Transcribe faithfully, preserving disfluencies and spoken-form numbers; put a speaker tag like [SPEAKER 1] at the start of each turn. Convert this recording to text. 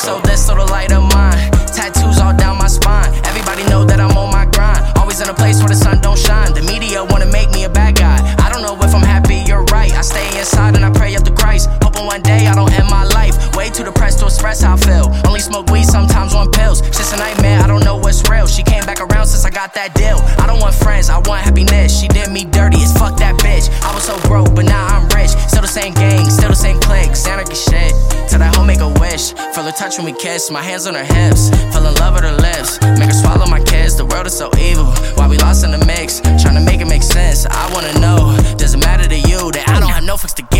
[SPEAKER 1] sold this so the light of mine. Tattoos all down my spine. Everybody know that I'm on my grind. Always in a place where the sun don't shine. The media wanna make me a bad guy. I don't know if I'm happy, you're right. I stay inside and I pray up to Christ. Hoping one day I don't end my life. Way too depressed to express how I feel. Only smoke weed, sometimes on pills. Just a nightmare, I don't know what's real. She came back around since I got that deal. I don't want friends, I want happiness. She did me dirty, it's fuck that bitch. I was so broke, but now I'm rich. Still the same gang, still the same cliques. Anarchy shit, till that hoe make a wish. Feel her touch when we kiss, my hands on her hips. Fell in love with her lips, make her swallow my kiss. The world is so evil, why we lost in the mix? Trying to make it make sense, I wanna know. Does it matter to you that I don't have no fix to